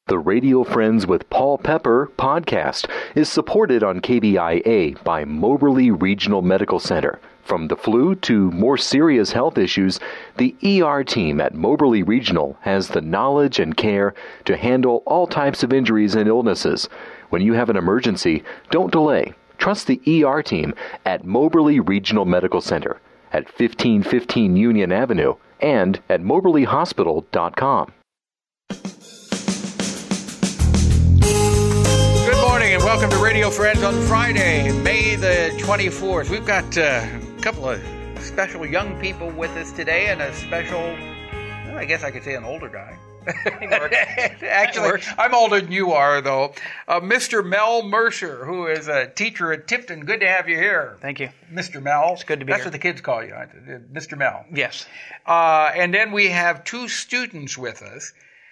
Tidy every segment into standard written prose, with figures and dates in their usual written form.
The Radio Friends with Paul Pepper podcast is supported on KBIA by Moberly Regional Medical Center. From the flu to more serious health issues, the ER team at Moberly Regional has the knowledge and care to handle all types of injuries and illnesses. When you have an emergency, don't delay. Trust the ER team at Moberly Regional Medical Center at 1515 Union Avenue and at moberlyhospital.com. Good morning and welcome to Radio Friends on Friday, May the 24th. We've got a couple of special young people with us today and a special, well, I guess I could say an older guy. Actually, I'm older than you are, though. Mr. Mel Mercer, who is a teacher at Tipton. Good to have you here. Thank you. Mr. Mel. It's good to be That's here. what the kids call you, Mr. Mel. Yes. And then we have two students with us.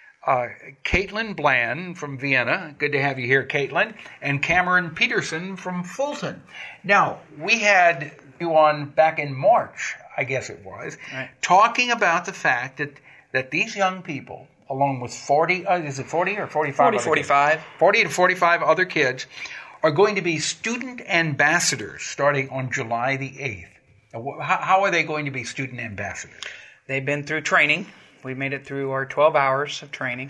Caitlin Bland from Vienna. Good to have you here, Caitlin. And Cameron Peterson from Fulton. Now, we had you on back in March, I guess it was, right, talking about the fact that these young people, along with 40, is it 40 or 45? 45. 40 to 45 other kids, are going to be student ambassadors starting on July the 8th. How are they going to be student ambassadors? They've been through training. We made it through our 12 hours of training.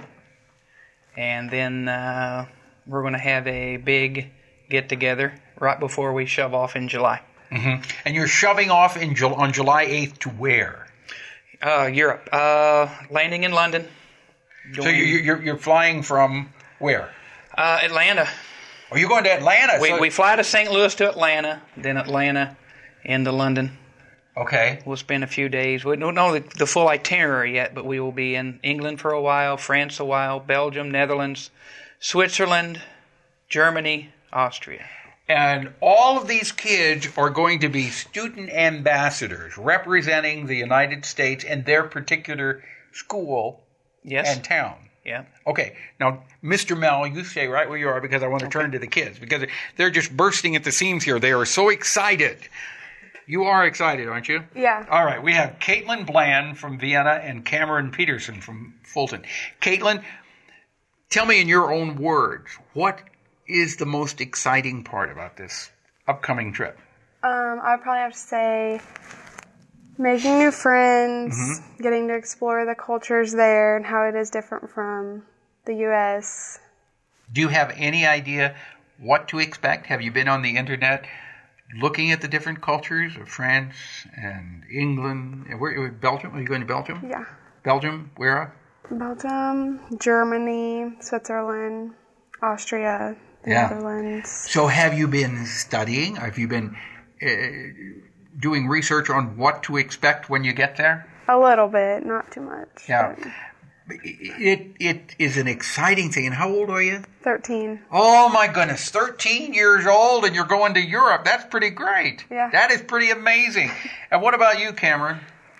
And then we're going to have a big get-together right before we shove off in July. Mm-hmm. And you're shoving off on July 8th to where? Europe. Landing in London. So you're flying from where? Atlanta. Oh, you're going to Atlanta? We fly to St. Louis to Atlanta, then Atlanta into London. Okay. We'll spend a few days. We don't know the full itinerary yet, but we will be in England for a while, France a while, Belgium, Netherlands, Switzerland, Germany, Austria. And all of these kids are going to be student ambassadors representing the United States and their particular school and town. Yeah. Okay. Now, Mr. Mel, you stay right where you are because I want to turn to the kids because they're just bursting at the seams here. They are so excited. You are excited, aren't you? Yeah. All right. We have Caitlin Bland from Vienna and Cameron Peterson from Fulton. Caitlin, tell me in your own words, what is the most exciting part about this upcoming trip? I'd probably have to say making new friends, getting to explore the cultures there and how it is different from the U.S. Do you have any idea what to expect? Have you been on the internet looking at the different cultures of France and England? Belgium? Are you going to Belgium? Yeah. Belgium? Where? Belgium, Germany, Switzerland, Austria, the Netherlands. So have you been studying? Have you been doing research on what to expect when you get there? A little bit, not too much. Yeah. It is an exciting thing. And how old are you? 13. Oh, my goodness. 13 years old and you're going to Europe. That's pretty great. Yeah. That is pretty amazing. And what about you, Cameron?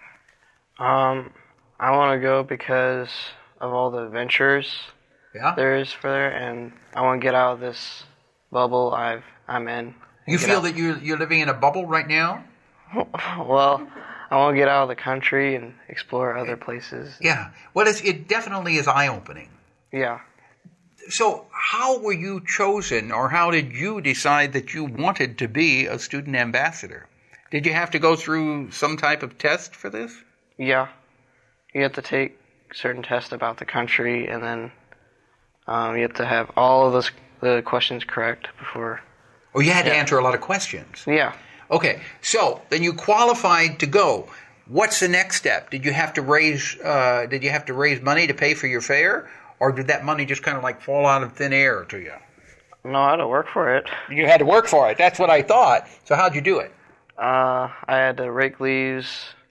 I want to go because of all the adventures there is for there, and I want to get out of this bubble I'm in. You feel that you're living in a bubble right now? Well, I want to get out of the country and explore other places. Yeah. Well, it definitely is eye-opening. Yeah. So how were you chosen, or how did you decide that you wanted to be a student ambassador? Did you have to go through some type of test for this? Yeah. You have to take certain tests about the country, and then you have to have all of the questions correct before. Oh, you had to answer a lot of questions. Yeah. Okay, so then you qualified to go. What's the next step? Did you have to raise money to pay for your fare, or did that money just kind of like fall out of thin air to you? No, I had to work for it. You had to work for it. That's what I thought. So how'd you do it? I had to rake leaves,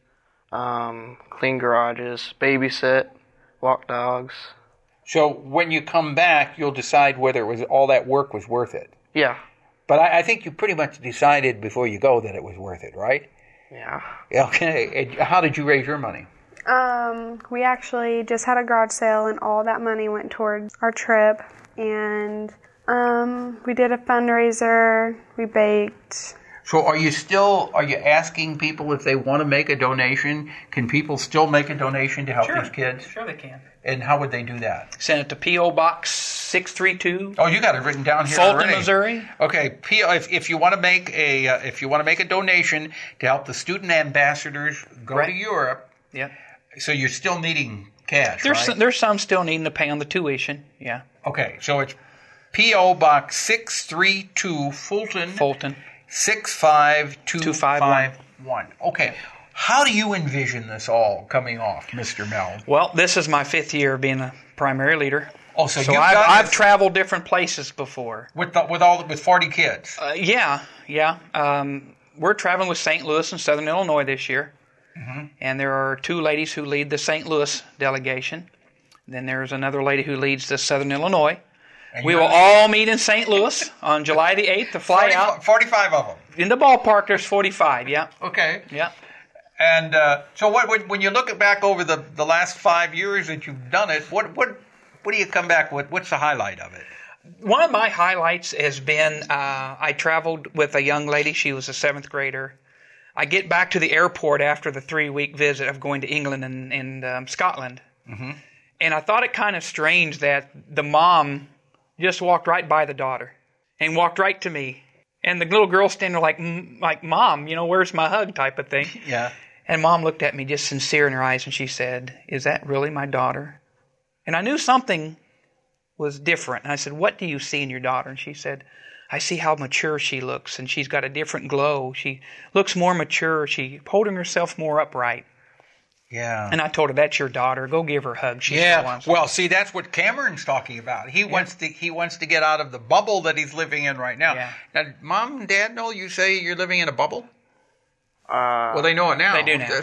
clean garages, babysit, walk dogs. So when you come back, you'll decide whether all that work was worth it. Yeah. But I think you pretty much decided before you go that it was worth it, right? Yeah. Okay. And how did you raise your money? We actually just had a garage sale, and all that money went towards our trip. And we did a fundraiser. We baked. So are you asking people if they want to make a donation? Can people still make a donation to help these kids? Sure they can. And how would they do that? Send it to P.O. Box 632. Oh, you got it written down here Fulton, already. Missouri. Okay, if you want to make a donation to help the student ambassadors go to Europe, so you're still needing cash, right? There's some still needing to pay on the tuition, yeah. Okay, so it's P.O. Box 632, Fulton. 65251. Okay. How do you envision this all coming off, Mr. Mel? Well, this is my 5th year being a primary leader. Oh, so I've traveled different places before. With 40 kids? Yeah. We're traveling with St. Louis and Southern Illinois this year. Mm-hmm. And there are 2 ladies who lead the St. Louis delegation. Then there's another lady who leads the Southern Illinois. We will all meet in St. Louis on July the 8th to fly out. 45 of them. In the ballpark, there's 45, yeah. Okay. Yeah. And so when you look back over the last 5 years that you've done it, what do you come back with? What's the highlight of it? One of my highlights has been I traveled with a young lady. She was a 7th grader. I get back to the airport after the 3-week visit of going to England and Scotland. Mm-hmm. And I thought it kind of strange that the mom just walked right by the daughter and walked right to me. And the little girl standing there like, Mom, where's my hug type of thing. Yeah. And Mom looked at me just sincere in her eyes and she said, "Is that really my daughter?" And I knew something was different. And I said, "What do you see in your daughter?" And she said, "I see how mature she looks and she's got a different glow. She looks more mature. She's holding herself more upright." Yeah. And I told her, "That's your daughter. Go give her a hug." Well, see, that's what Cameron's talking about. He wants to get out of the bubble that he's living in right now. Yeah. Now, Mom and Dad know you say you're living in a bubble? Well, they know it now. They do now.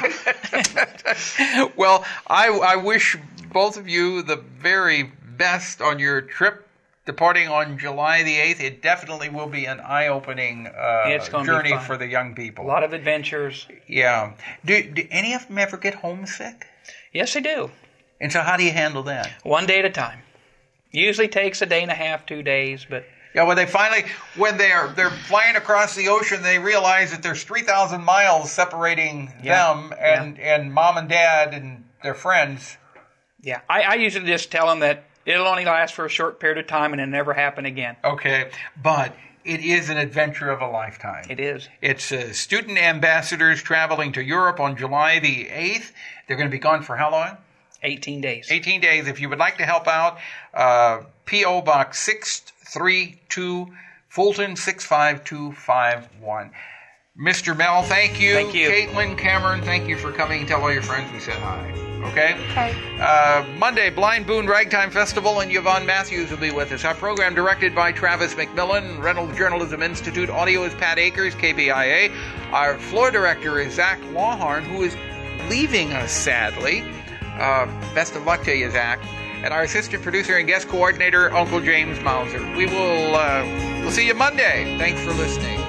Well, I wish both of you the very best on your trip departing on July the 8th. It definitely will be an eye-opening journey for the young people. A lot of adventures. Yeah. Do any of them ever get homesick? Yes, they do. And so how do you handle that? One day at a time. Usually takes a day and a half, 2 days, but... Yeah, when they're flying across the ocean, they realize that there's 3,000 miles separating them and Mom and Dad and their friends. Yeah, I usually just tell them that it'll only last for a short period of time and it'll never happen again. Okay, but it is an adventure of a lifetime. It is. It's student ambassadors traveling to Europe on July the 8th. They're going to be gone for how long? 18 days. 18 days. If you would like to help out, P.O. Box 632, Fulton 65251. Mr. Mel, thank you. Thank you. Caitlin, Cameron, thank you for coming. Tell all your friends we said hi. Okay? Okay. Monday, Blind Boon Ragtime Festival, and Yvonne Matthews will be with us. Our program directed by Travis McMillan. Reynolds Journalism Institute. Audio is Pat Akers, KBIA. Our floor director is Zach Lawhorn, who is leaving us, sadly. Best of luck to you, Zach. And our assistant producer and guest coordinator, Uncle James Mauser. We'll see you Monday. Thanks for listening.